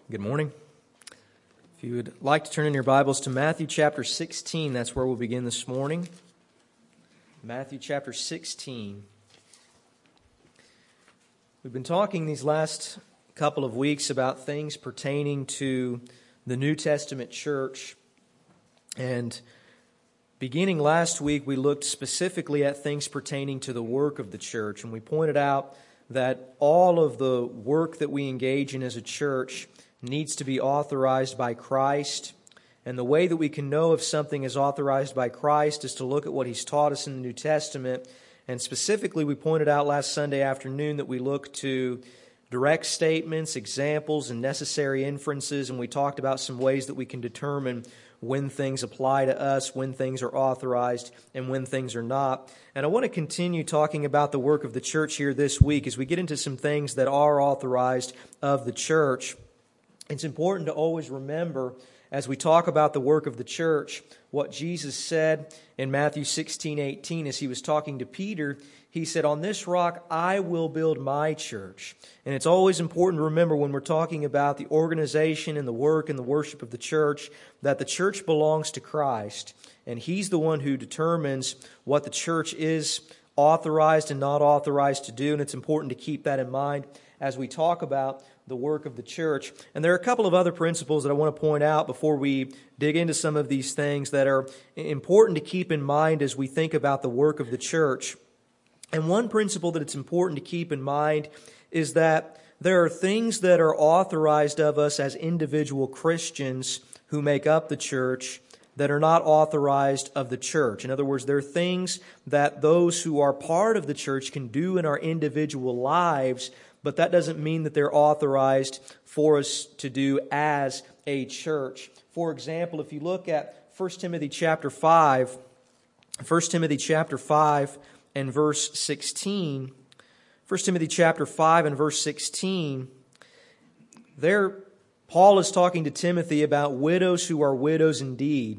Good morning. If you would like to turn in your Bibles to Matthew chapter 16, that's where we'll begin this morning. Matthew chapter 16. We've been talking these last couple of weeks about things pertaining to the New Testament church. And beginning last week, we looked specifically at things pertaining to the work of the church. And we pointed out that all of the work that we engage in as a church needs to be authorized by Christ. And the way that we can know if something is authorized by Christ is to look at what He's taught us in the New Testament. And specifically, we pointed out last Sunday afternoon that we look to direct statements, examples, and necessary inferences. And we talked about some ways that we can determine when things apply to us, when things are authorized, and when things are not. And I want to continue talking about the work of the church here this week as we get into some things that are authorized of the church. It's important to always remember, as we talk about the work of the church, what Jesus said in Matthew 16:18 as He was talking to Peter. He said, "On this rock I will build my church." And it's always important to remember when we're talking about the organization and the work and the worship of the church, that the church belongs to Christ. And He's the one who determines what the church is authorized and not authorized to do. And it's important to keep that in mind as we talk about the work of the church. And there are a couple of other principles that I want to point out before we dig into some of these things that are important to keep in mind as we think about the work of the church. And one principle that it's important to keep in mind is that there are things that are authorized of us as individual Christians who make up the church that are not authorized of the church. In other words, there are things that those who are part of the church can do in our individual lives, but that doesn't mean that they're authorized for us to do as a church. For example, if you look at 1 Timothy chapter 5 and verse 16, 1 Timothy chapter 5 and verse 16, there Paul is talking to Timothy about widows who are widows indeed.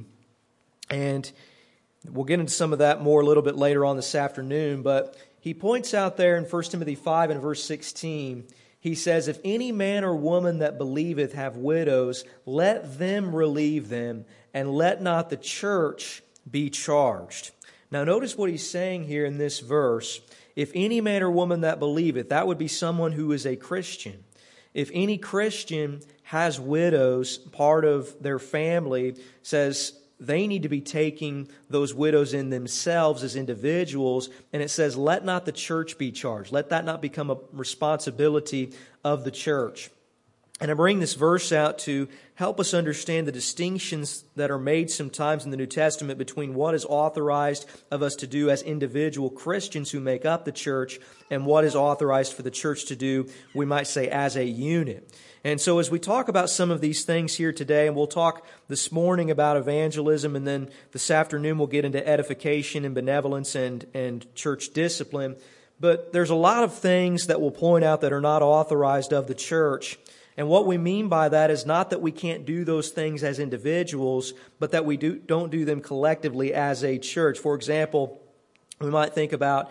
And we'll get into some of that more a little bit later on this afternoon, but he points out there in 1 Timothy 5 and verse 16, he says, "If any man or woman that believeth have widows, let them relieve them, and let not the church be charged." Now notice what he's saying here in this verse. If any man or woman that believeth, that would be someone who is a Christian. If any Christian has widows, part of their family, says they need to be taking those widows in themselves as individuals. And it says, let not the church be charged. Let that not become a responsibility of the church. And I bring this verse out to help us understand the distinctions that are made sometimes in the New Testament between what is authorized of us to do as individual Christians who make up the church and what is authorized for the church to do, we might say, as a unit. And so as we talk about some of these things here today, and we'll talk this morning about evangelism, and then this afternoon we'll get into edification and benevolence and church discipline. But there's a lot of things that we'll point out that are not authorized of the church. And what we mean by that is not that we can't do those things as individuals, but that we don't do them collectively as a church. For example, we might think about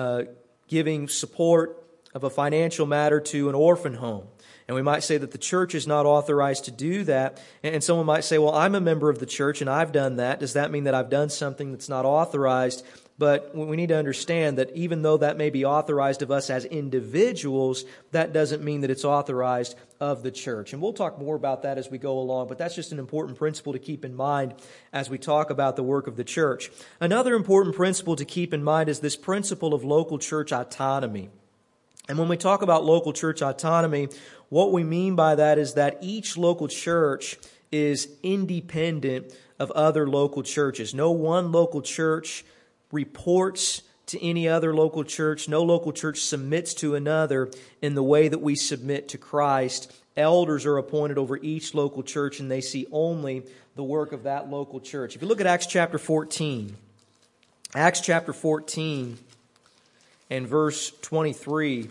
giving support of a financial matter to an orphan home. And we might say that the church is not authorized to do that. And someone might say, well, I'm a member of the church and I've done that. Does that mean that I've done something that's not authorized? But we need to understand that even though that may be authorized of us as individuals, that doesn't mean that it's authorized of the church. And we'll talk more about that as we go along, but that's just an important principle to keep in mind as we talk about the work of the church. Another important principle to keep in mind is this principle of local church autonomy. And when we talk about local church autonomy, what we mean by that is that each local church is independent of other local churches. No one local church reports to any other local church. No local church submits to another in the way that we submit to Christ. Elders are appointed over each local church, and they see only the work of that local church. If you look at Acts chapter 14, Acts chapter 14 and verse 23,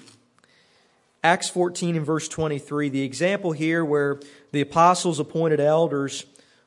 Acts 14 and verse 23, the example here where the apostles appointed elders,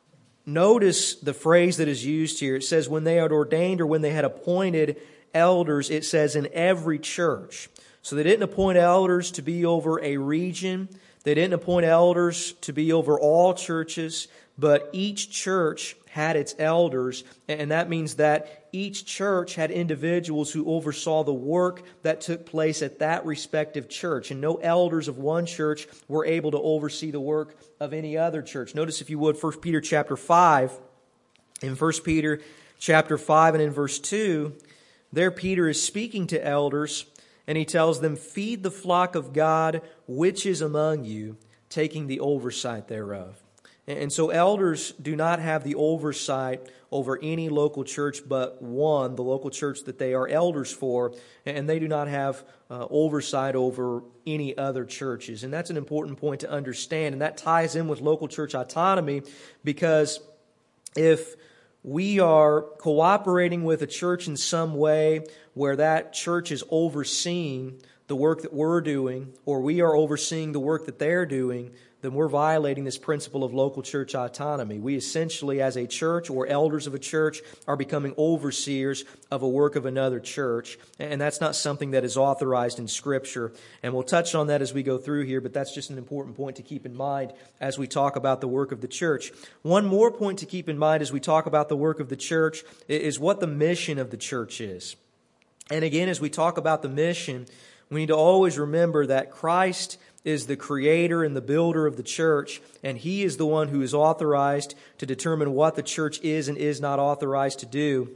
notice the phrase that is used here. It says when they had ordained or when they had appointed elders, it says in every church. So they didn't appoint elders to be over a region. They didn't appoint elders to be over all churches, but each church had its elders, and that means that each church had individuals who oversaw the work that took place at that respective church, and no elders of one church were able to oversee the work of any other church. Notice, if you would, 1 Peter chapter 5. In 1 Peter chapter 5 and in verse 2, there Peter is speaking to elders, and he tells them, "Feed the flock of God which is among you, taking the oversight thereof." And so elders do not have the oversight over any local church but one, the local church that they are elders for, and they do not have oversight over any other churches. And that's an important point to understand, and that ties in with local church autonomy, because if we are cooperating with a church in some way where that church is overseeing the work that we're doing, or we are overseeing the work that they're doing, then we're violating this principle of local church autonomy. We essentially, as a church or elders of a church, are becoming overseers of a work of another church, and that's not something that is authorized in Scripture. And we'll touch on that as we go through here, but that's just an important point to keep in mind as we talk about the work of the church. One more point to keep in mind as we talk about the work of the church is what the mission of the church is. And again, as we talk about the mission, we need to always remember that Christ is the creator and the builder of the church, and He is the one who is authorized to determine what the church is and is not authorized to do.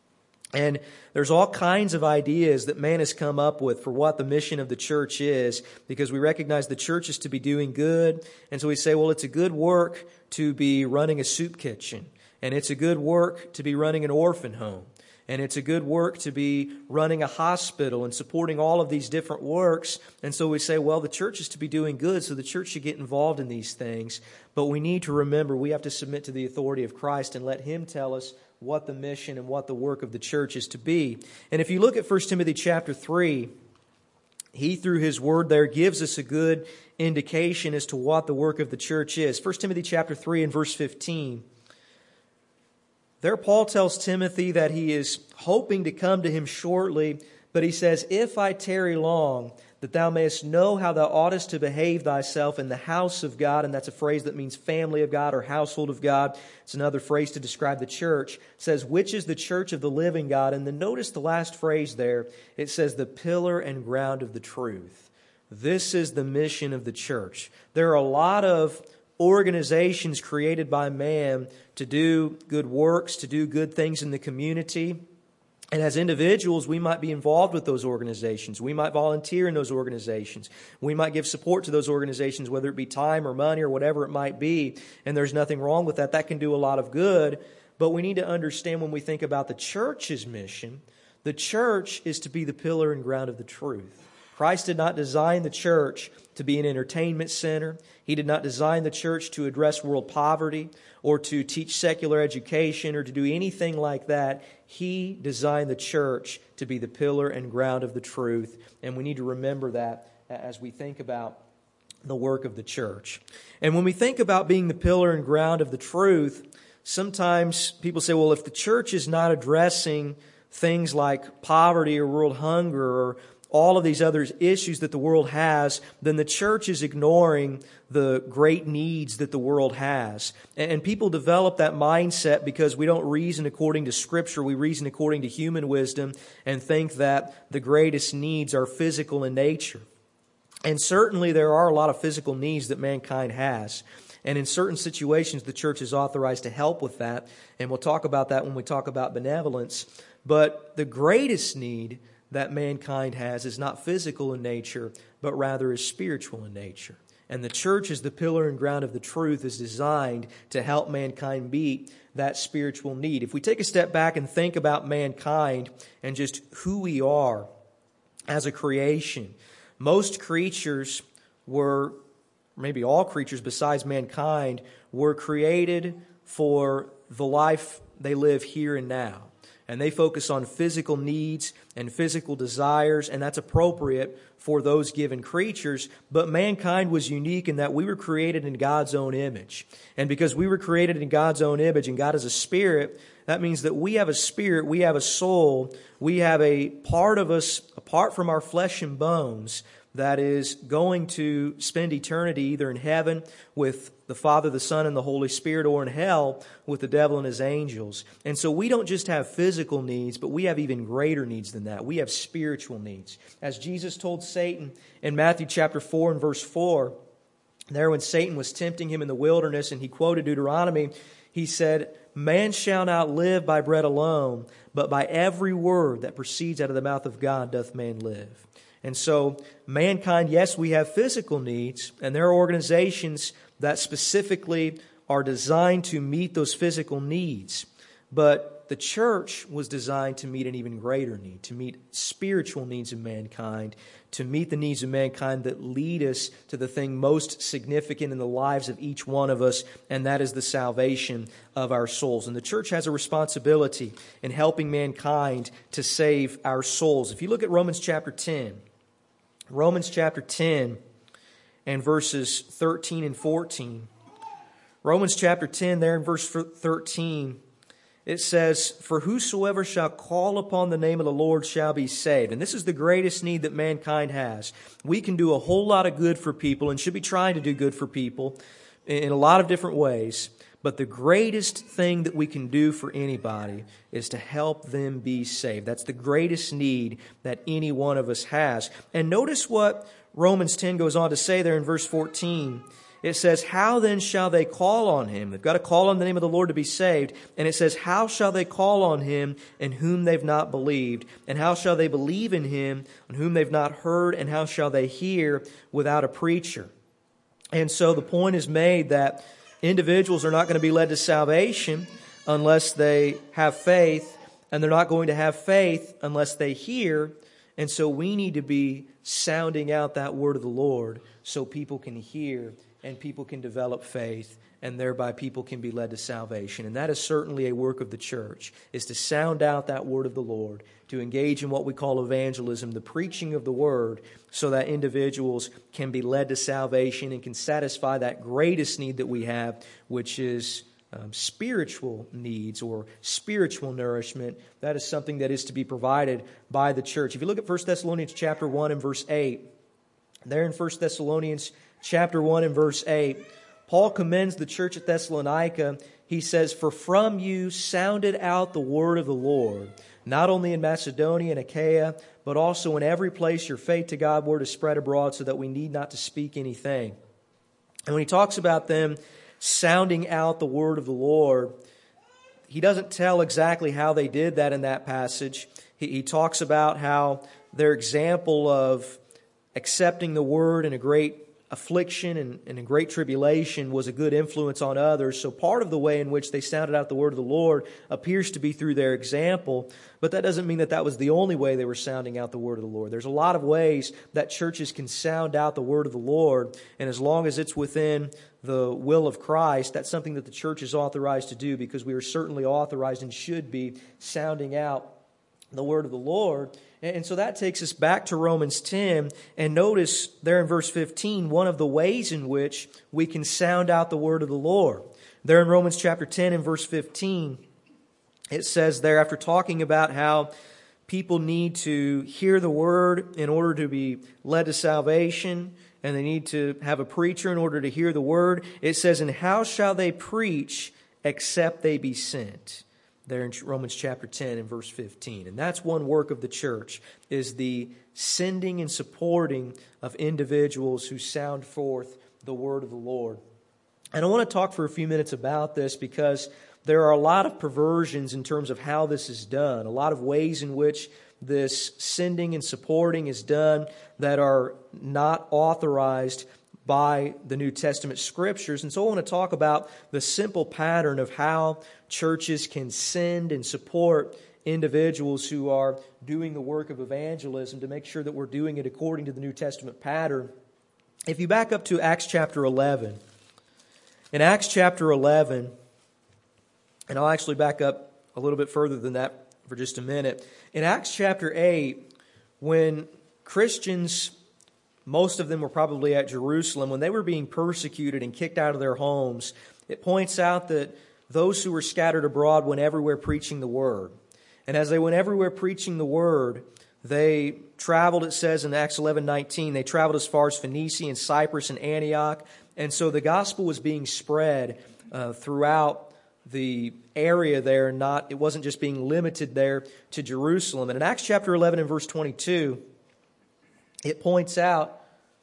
And there's all kinds of ideas that man has come up with for what the mission of the church is, because we recognize the church is to be doing good. And so we say, well, it's a good work to be running a soup kitchen, and it's a good work to be running an orphan home, and it's a good work to be running a hospital and supporting all of these different works. And so we say, well, the church is to be doing good, so the church should get involved in these things. But we need to remember we have to submit to the authority of Christ and let Him tell us what the mission and what the work of the church is to be. And if you look at 1 Timothy chapter 3, he, through his word there, gives us a good indication as to what the work of the church is. 1 Timothy chapter 3 and verse 15. There Paul tells Timothy that he is hoping to come to him shortly, but he says, "If I tarry long, that thou mayest know how thou oughtest to behave thyself in the house of God." And that's a phrase that means family of God or household of God. It's another phrase to describe the church. It says, "Which is the church of the living God." And then notice the last phrase there. It says, "the pillar and ground of the truth." This is the mission of the church. There are a lot of organizations created by man to do good works, to do good things in the community. And as individuals, we might be involved with those organizations. We might volunteer in those organizations. We might give support to those organizations, whether it be time or money or whatever it might be. And there's nothing wrong with that. That can do a lot of good. But we need to understand, when we think about the church's mission, the church is to be the pillar and ground of the truth. Christ did not design the church to be an entertainment center. He did not design the church to address world poverty or to teach secular education or to do anything like that. He designed the church to be the pillar and ground of the truth. And we need to remember that as we think about the work of the church. And when we think about being the pillar and ground of the truth, sometimes people say, well, if the church is not addressing things like poverty or world hunger or all of these other issues that the world has, then the church is ignoring the great needs that the world has. And people develop that mindset because we don't reason according to Scripture. We reason according to human wisdom and think that the greatest needs are physical in nature. And certainly there are a lot of physical needs that mankind has. And in certain situations, the church is authorized to help with that. And we'll talk about that when we talk about benevolence. But the greatest need that mankind has is not physical in nature, but rather is spiritual in nature. And the church, as the pillar and ground of the truth, is designed to help mankind meet that spiritual need. If we take a step back and think about mankind and just who we are as a creation, most creatures were, maybe all creatures besides mankind, were created for the life they live here and now. And they focus on physical needs and physical desires, and that's appropriate for those given creatures. But mankind was unique in that we were created in God's own image. And because we were created in God's own image, and God is a spirit, that means that we have a spirit, we have a soul, we have a part of us, apart from our flesh and bones, that is going to spend eternity either in heaven with the Father, the Son, and the Holy Spirit, or in hell with the devil and his angels. And so we don't just have physical needs, but we have even greater needs than that. We have spiritual needs. As Jesus told Satan in Matthew chapter 4 and verse 4, there when Satan was tempting him in the wilderness, and he quoted Deuteronomy, he said, "Man shall not live by bread alone, but by every word that proceeds out of the mouth of God doth man live." And so mankind, yes, we have physical needs, and there are organizations that specifically are designed to meet those physical needs. But the church was designed to meet an even greater need, to meet spiritual needs of mankind, to meet the needs of mankind that lead us to the thing most significant in the lives of each one of us, and that is the salvation of our souls. And the church has a responsibility in helping mankind to save our souls. If you look at Romans chapter 10 and verses 13 and 14. Romans chapter 10, there in verse 13, it says, "For whosoever shall call upon the name of the Lord shall be saved." And this is the greatest need that mankind has. We can do a whole lot of good for people and should be trying to do good for people in a lot of different ways. But the greatest thing that we can do for anybody is to help them be saved. That's the greatest need that any one of us has. And notice what Romans 10 goes on to say there in verse 14. It says, "How then shall they call on him?" They've got to call on the name of the Lord to be saved. And it says, "How shall they call on him in whom they've not believed? And how shall they believe in him on whom they've not heard? And how shall they hear without a preacher?" And so the point is made that individuals are not going to be led to salvation unless they have faith, and they're not going to have faith unless they hear. And so we need to be sounding out that word of the Lord so people can hear and people can develop faith, and thereby people can be led to salvation. And that is certainly a work of the church, is to sound out that word of the Lord, to engage in what we call evangelism, the preaching of the word, so that individuals can be led to salvation and can satisfy that greatest need that we have, which is spiritual needs or spiritual nourishment. That is something that is to be provided by the church. If you look at 1 Thessalonians chapter 1 and verse 8, there in 1 Thessalonians chapter 1 and verse 8, Paul commends the church at Thessalonica. He says, "For from you sounded out the word of the Lord, not only in Macedonia and Achaia, but also in every place your faith to God word is spread abroad, so that we need not to speak anything." And when he talks about them sounding out the word of the Lord, he doesn't tell exactly how they did that in that passage. He talks about how their example of accepting the word in a great affliction and in great tribulation was a good influence on others. So part of the way in which they sounded out the word of the Lord appears to be through their example, but that doesn't mean that that was the only way they were sounding out the word of the Lord. There's a lot of ways that churches can sound out the word of the Lord, and as long as it's within the will of Christ, that's something that the church is authorized to do, because we are certainly authorized and should be sounding out the word of the Lord. And so that takes us back to Romans 10, and notice there in verse 15, one of the ways in which we can sound out the word of the Lord. There in Romans chapter 10 and verse 15, it says there, after talking about how people need to hear the word in order to be led to salvation, and they need to have a preacher in order to hear the word, it says, "And how shall they preach except they be sent?" There in Romans chapter 10 and verse 15. And that's one work of the church, is the sending and supporting of individuals who sound forth the word of the Lord. And I want to talk for a few minutes about this, because there are a lot of perversions in terms of how this is done, a lot of ways in which this sending and supporting is done that are not authorized by the New Testament Scriptures. And so I want to talk about the simple pattern of how churches can send and support individuals who are doing the work of evangelism, to make sure that we're doing it according to the New Testament pattern. If you back up to Acts chapter 11, in Acts chapter 11, and I'll actually back up a little bit further than that for just a minute. In Acts chapter 8, when Christians, most of them were probably at Jerusalem, when they were being persecuted and kicked out of their homes, it points out that those who were scattered abroad went everywhere preaching the word. And as they went everywhere preaching the word, they traveled, it says in Acts 11:19, they traveled as far as Phoenicia and Cyprus and Antioch. And so the gospel was being spread throughout the area there. It wasn't just being limited there to Jerusalem. And in Acts chapter 11 and verse 22, it points out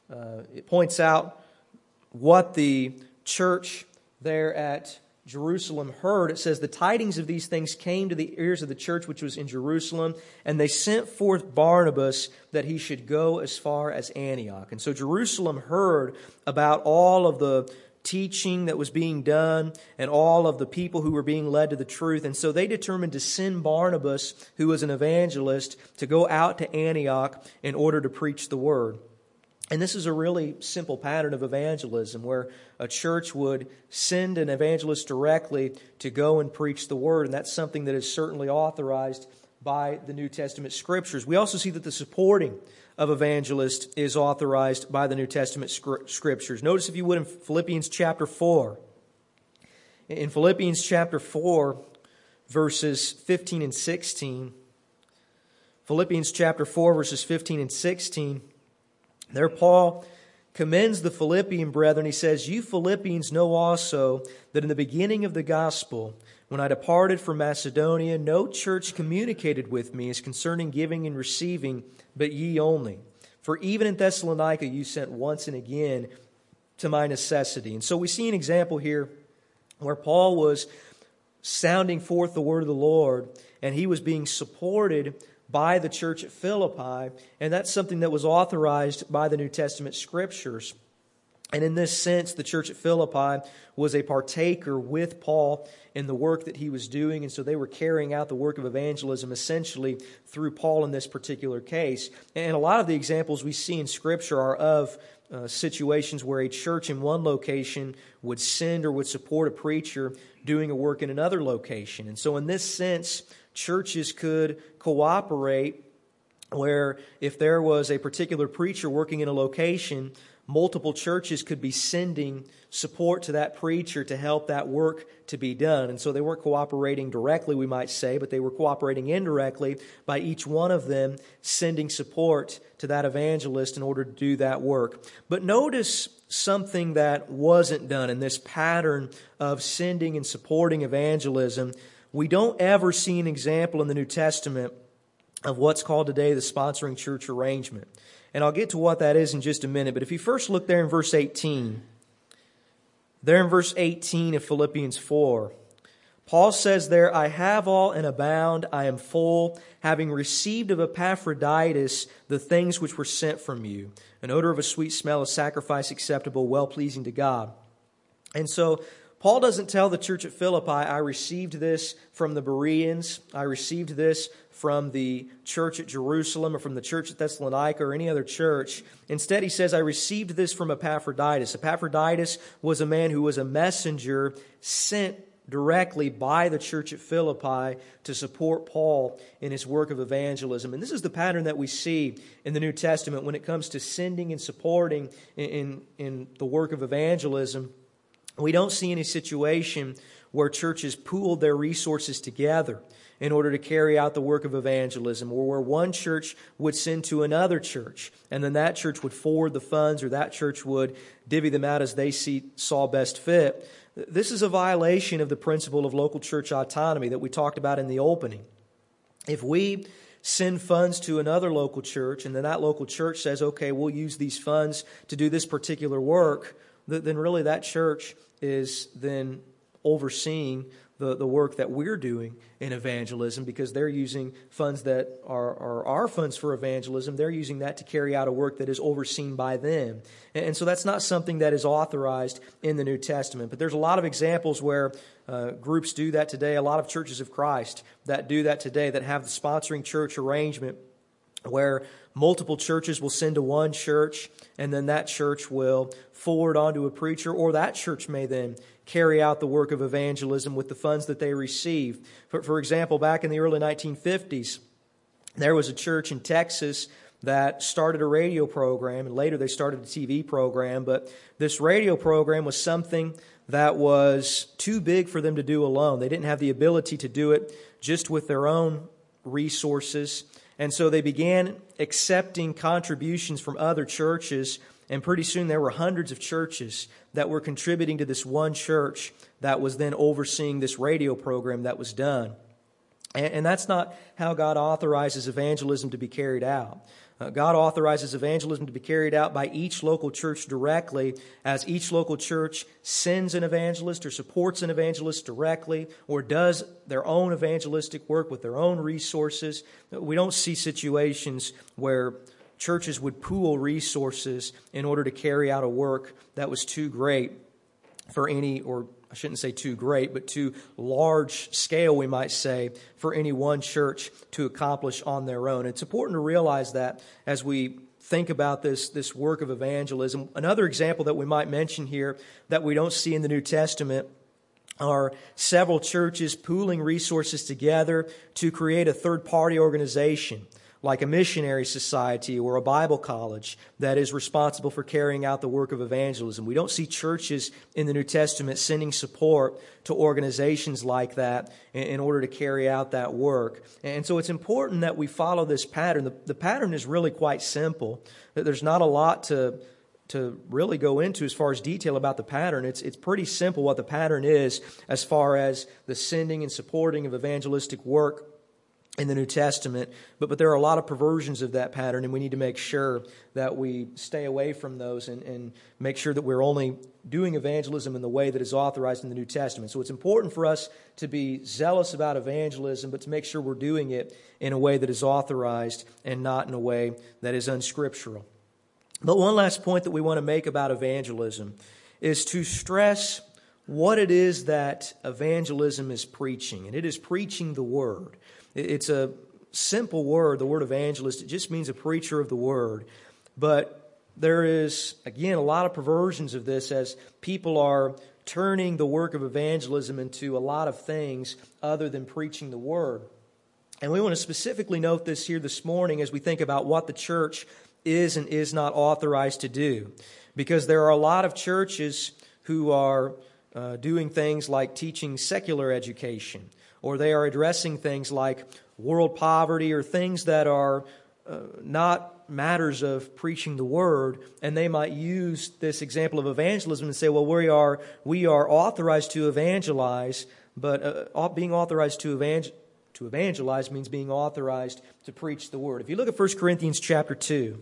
what the church there at Jerusalem heard. It says, the tidings of these things came to the ears of the church which was in Jerusalem, and they sent forth Barnabas that he should go as far as Antioch. And so Jerusalem heard about all of the teaching that was being done and all of the people who were being led to the truth. And so they determined to send Barnabas, who was an evangelist, to go out to Antioch in order to preach the word. And this is a really simple pattern of evangelism where a church would send an evangelist directly to go and preach the word. And that's something that is certainly authorized by the New Testament Scriptures. We also see that the supporting of evangelists is authorized by the New Testament Scriptures. Notice, if you would, in Philippians chapter 4. In Philippians chapter 4, verses 15 and 16. Philippians chapter 4, verses 15 and 16. There Paul commends the Philippian brethren. He says, you Philippians know also that in the beginning of the gospel, when I departed from Macedonia, no church communicated with me as concerning giving and receiving, but ye only. For even in Thessalonica you sent once and again to my necessity. And so we see an example here where Paul was sounding forth the word of the Lord, and he was being supported by the church at Philippi, and that's something that was authorized by the New Testament Scriptures. And in this sense, the church at Philippi was a partaker with Paul in the work that he was doing, and so they were carrying out the work of evangelism essentially through Paul in this particular case. And a lot of the examples we see in Scripture are of situations where a church in one location would send or would support a preacher doing a work in another location. And so in this sense, churches could cooperate where if there was a particular preacher working in a location, multiple churches could be sending support to that preacher to help that work to be done. And so they weren't cooperating directly, we might say, but they were cooperating indirectly by each one of them sending support to that evangelist in order to do that work. But notice something that wasn't done in this pattern of sending and supporting evangelism. We don't ever see an example in the New Testament of what's called today the sponsoring church arrangement. And I'll get to what that is in just a minute. But if you first look there in verse 18, there in verse 18 of Philippians 4, Paul says there, I have all and abound, I am full, having received of Epaphroditus the things which were sent from you, an odor of a sweet smell, a sacrifice acceptable, well-pleasing to God. And so Paul doesn't tell the church at Philippi, I received this from the Bereans, I received this from the church at Jerusalem or from the church at Thessalonica or any other church. Instead, he says, I received this from Epaphroditus. Epaphroditus was a man who was a messenger sent directly by the church at Philippi to support Paul in his work of evangelism. And this is the pattern that we see in the New Testament when it comes to sending and supporting in the work of evangelism. We don't see any situation where churches pooled their resources together in order to carry out the work of evangelism, or where one church would send to another church, and then that church would forward the funds, or that church would divvy them out as they saw best fit. This is a violation of the principle of local church autonomy that we talked about in the opening. If we send funds to another local church, and then that local church says, okay, we'll use these funds to do this particular work, then really that church is then overseeing the work that we're doing in evangelism, because they're using funds that are our funds for evangelism. They're using that to carry out a work that is overseen by them. And so that's not something that is authorized in the New Testament. But there's a lot of examples where groups do that today, a lot of churches of Christ that do that today, that have the sponsoring church arrangement where multiple churches will send to one church, and then that church will forward on to a preacher, or that church may then carry out the work of evangelism with the funds that they receive. For example, back in the early 1950s, there was a church in Texas that started a radio program, and later they started a TV program, but this radio program was something that was too big for them to do alone. They didn't have the ability to do it just with their own resources. And so they began accepting contributions from other churches, and pretty soon there were hundreds of churches that were contributing to this one church that was then overseeing this radio program that was done. And that's not how God authorizes evangelism to be carried out. God authorizes evangelism to be carried out by each local church directly, as each local church sends an evangelist or supports an evangelist directly or does their own evangelistic work with their own resources. We don't see situations where churches would pool resources in order to carry out a work that was too great for any, or I shouldn't say too great, but too large scale, we might say, for any one church to accomplish on their own. It's important to realize that as we think about this work of evangelism. Another example that we might mention here that we don't see in the New Testament are several churches pooling resources together to create a third-party organization, like a missionary society or a Bible college that is responsible for carrying out the work of evangelism. We don't see churches in the New Testament sending support to organizations like that in order to carry out that work. And so it's important that we follow this pattern. The pattern is really quite simple. There's not a lot to really go into as far as detail about the pattern. It's pretty simple what the pattern is as far as the sending and supporting of evangelistic work in the New Testament, but there are a lot of perversions of that pattern, and we need to make sure that we stay away from those and make sure that we're only doing evangelism in the way that is authorized in the New Testament. So it's important for us to be zealous about evangelism, but to make sure we're doing it in a way that is authorized and not in a way that is unscriptural. But one last point that we want to make about evangelism is to stress what it is that evangelism is preaching, and it is preaching the Word. It's a simple word, the word evangelist. It just means a preacher of the Word. But there is, again, a lot of perversions of this as people are turning the work of evangelism into a lot of things other than preaching the Word. And we want to specifically note this here this morning as we think about what the church is and is not authorized to do. Because there are a lot of churches who are doing things like teaching secular education, or they are addressing things like world poverty or things that are not matters of preaching the Word, and they might use this example of evangelism and say, well, we are authorized to evangelize, but being authorized to evangelize means being authorized to preach the Word. If you look at 1 Corinthians chapter 2,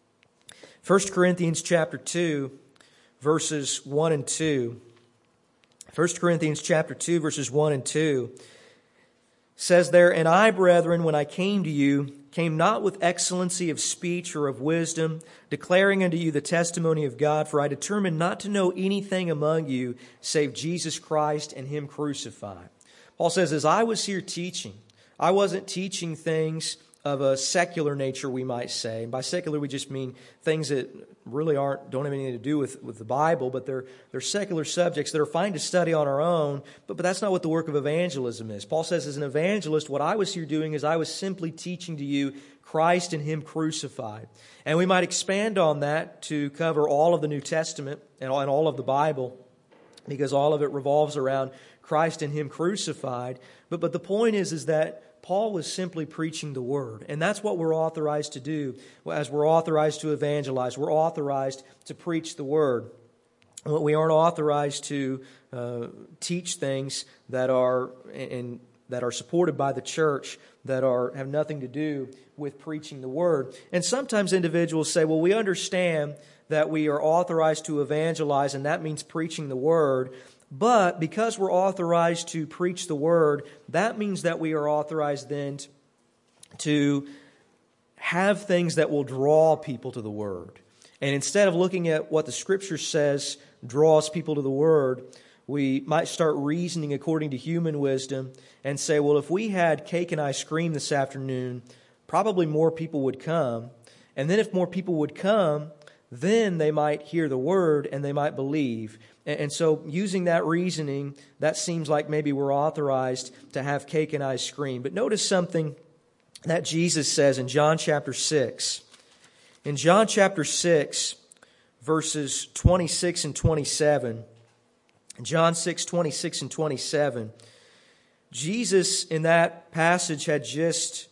1 Corinthians chapter 2, verses 1 and 2, 1 Corinthians chapter 2, verses 1 and 2, says there, "And I, brethren, when I came to you, came not with excellency of speech or of wisdom, declaring unto you the testimony of God, for I determined not to know anything among you save Jesus Christ and Him crucified." Paul says, as I was here teaching, I wasn't teaching things of a secular nature, we might say. And by secular, we just mean things that really don't have anything to do with the Bible, but they're secular subjects that are fine to study on our own, but that's not what the work of evangelism is. Paul says, as an evangelist, what I was here doing is I was simply teaching to you Christ and Him crucified. And we might expand on that to cover all of the New Testament and all of the Bible, because all of it revolves around Christ and Him crucified. But the point is that Paul was simply preaching the Word. And that's what we're authorized to do as we're authorized to evangelize. We're authorized to preach the Word. We aren't authorized to teach things that are supported by the church that have nothing to do with preaching the Word. And sometimes individuals say, well, we understand that we are authorized to evangelize, and that means preaching the Word. But because we're authorized to preach the Word, that means that we are authorized then to have things that will draw people to the Word. And instead of looking at what the Scripture says draws people to the Word, we might start reasoning according to human wisdom and say, well, if we had cake and ice cream this afternoon, probably more people would come. And then if more people would come, then they might hear the Word and they might believe. And so using that reasoning, that seems like maybe we're authorized to have cake and ice cream. But notice something that Jesus says in John chapter 6. In John chapter 6, verses 26 and 27, John 6, 26 and 27, Jesus in that passage had just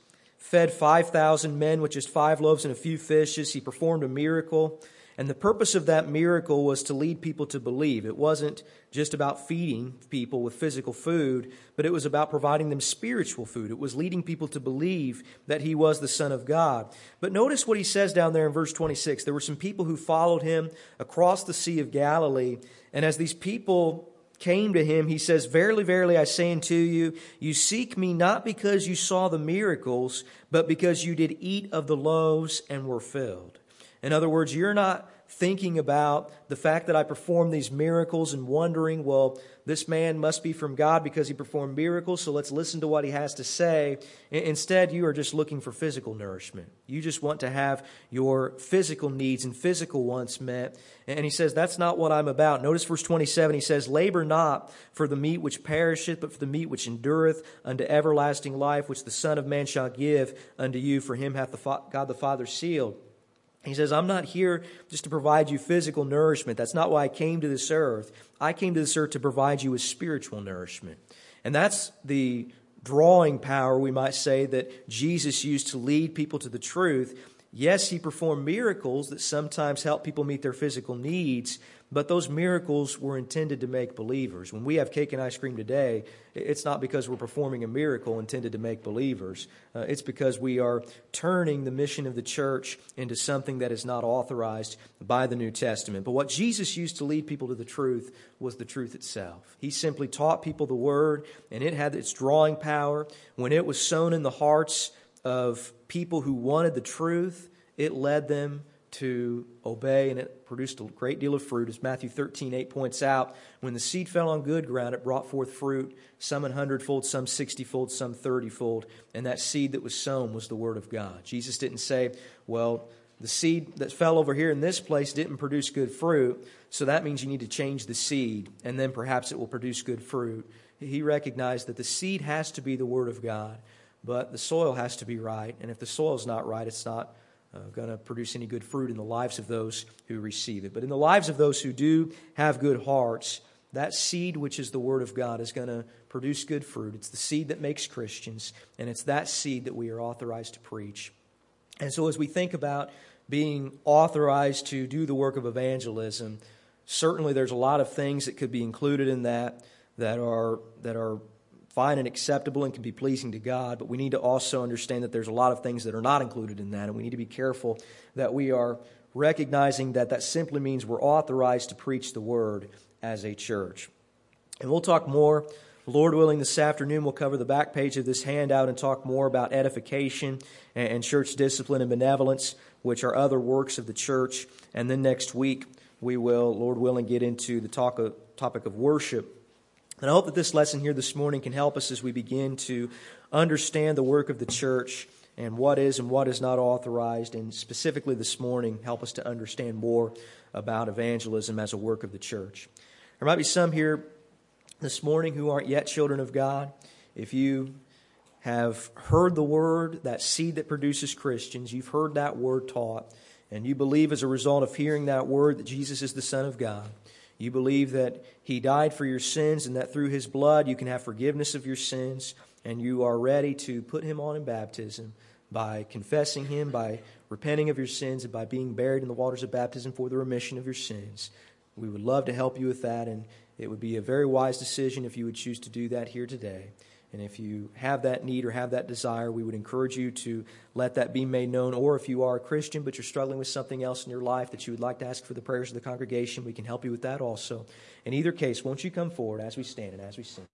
fed 5,000 men with just 5 loaves and a few fishes. He performed a miracle. And the purpose of that miracle was to lead people to believe. It wasn't just about feeding people with physical food, but it was about providing them spiritual food. It was leading people to believe that he was the Son of God. But notice what he says down there in verse 26. There were some people who followed him across the Sea of Galilee. And as these people came to him, he says, "Verily, verily, I say unto you, you seek me not because you saw the miracles, but because you did eat of the loaves and were filled." In other words, you're not thinking about the fact that I performed these miracles and wondering, well, this man must be from God because he performed miracles, so let's listen to what he has to say. Instead, you are just looking for physical nourishment. You just want to have your physical needs and physical wants met. And he says, that's not what I'm about. Notice verse 27, he says, "Labor not for the meat which perisheth, but for the meat which endureth unto everlasting life, which the Son of Man shall give unto you. For him hath God the Father sealed." He says, I'm not here just to provide you physical nourishment. That's not why I came to this earth. I came to this earth to provide you with spiritual nourishment. And that's the drawing power, we might say, that Jesus used to lead people to the truth. Yes, he performed miracles that sometimes help people meet their physical needs, but those miracles were intended to make believers. When we have cake and ice cream today, it's not because we're performing a miracle intended to make believers. It's because we are turning the mission of the church into something that is not authorized by the New Testament. But what Jesus used to lead people to the truth was the truth itself. He simply taught people the Word, and it had its drawing power. When it was sown in the hearts of people who wanted the truth, it led them to obey, and it produced a great deal of fruit. As Matthew 13:8 points out, when the seed fell on good ground, it brought forth fruit, some 100-fold, some 60-fold, some 30-fold. And that seed that was sown was the Word of God. Jesus didn't say, well, the seed that fell over here in this place didn't produce good fruit, so that means you need to change the seed, and then perhaps it will produce good fruit. He recognized that the seed has to be the Word of God, but the soil has to be right. And if the soil is not right, it's not going to produce any good fruit in the lives of those who receive it. But in the lives of those who do have good hearts, that seed, which is the Word of God, is going to produce good fruit. It's the seed that makes Christians, and it's that seed that we are authorized to preach. And so as we think about being authorized to do the work of evangelism, certainly there's a lot of things that could be included in that are fine and acceptable and can be pleasing to God, but we need to also understand that there's a lot of things that are not included in that, and we need to be careful that we are recognizing that that simply means we're authorized to preach the Word as a church. And we'll talk more, Lord willing, this afternoon. We'll cover the back page of this handout and talk more about edification and church discipline and benevolence, which are other works of the church. And then next week we will, Lord willing, get into the topic of worship. And I hope that this lesson here this morning can help us as we begin to understand the work of the church and what is not authorized, and specifically this morning, help us to understand more about evangelism as a work of the church. There might be some here this morning who aren't yet children of God. If you have heard the Word, that seed that produces Christians, you've heard that Word taught, and you believe as a result of hearing that Word that Jesus is the Son of God. You believe that He died for your sins and that through His blood you can have forgiveness of your sins, and you are ready to put Him on in baptism by confessing Him, by repenting of your sins, and by being buried in the waters of baptism for the remission of your sins. We would love to help you with that, and it would be a very wise decision if you would choose to do that here today. And if you have that need or have that desire, we would encourage you to let that be made known. Or if you are a Christian but you're struggling with something else in your life that you would like to ask for the prayers of the congregation, we can help you with that also. In either case, won't you come forward as we stand and as we sing.